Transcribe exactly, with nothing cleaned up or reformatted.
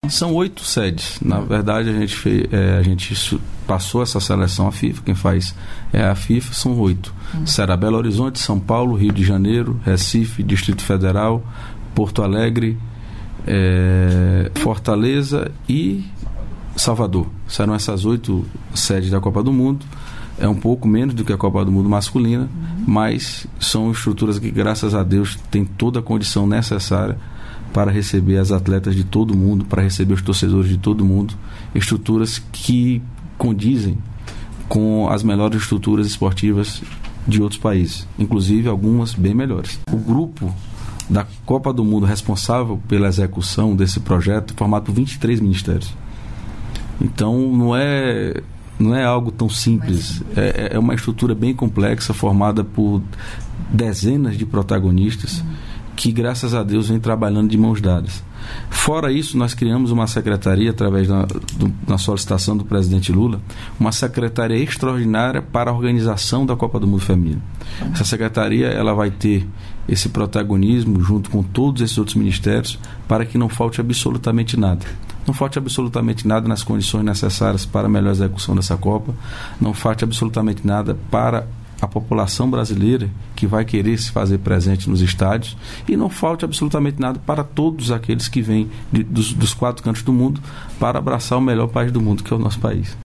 São oito sedes. Na verdade, a gente, fez, é, a gente passou essa seleção à FIFA. Quem faz é a FIFA, são oito. Hum. Será Belo Horizonte, São Paulo, Rio de Janeiro, Recife, Distrito Federal, Porto Alegre, é, Fortaleza e Salvador. Serão essas oito sedes da Copa do Mundo. É um pouco menos do que a Copa do Mundo masculina, uhum. mas são estruturas que, graças a Deus, têm toda a condição necessária para receber as atletas de todo mundo, para receber os torcedores de todo mundo, estruturas que condizem com as melhores estruturas esportivas de outros países, inclusive algumas bem melhores. O grupo da Copa do Mundo responsável pela execução desse projeto é formado por vinte e três ministérios. Então não é, não é algo tão simples, é, é uma estrutura bem complexa, formada por dezenas de protagonistas, uhum. que, graças a Deus, vem trabalhando de mãos dadas. Fora isso, nós criamos uma secretaria, através da, do, da solicitação do presidente Lula, uma secretaria extraordinária para a organização da Copa do Mundo Feminino. Essa secretaria, ela vai ter esse protagonismo junto com todos esses outros ministérios, para que não falte absolutamente nada. Não falte absolutamente nada nas condições necessárias para a melhor execução dessa Copa, não falte absolutamente nada para a população brasileira que vai querer se fazer presente nos estádios, e não falte absolutamente nada para todos aqueles que vêm de, dos, dos quatro cantos do mundo para abraçar o melhor país do mundo, que é o nosso país.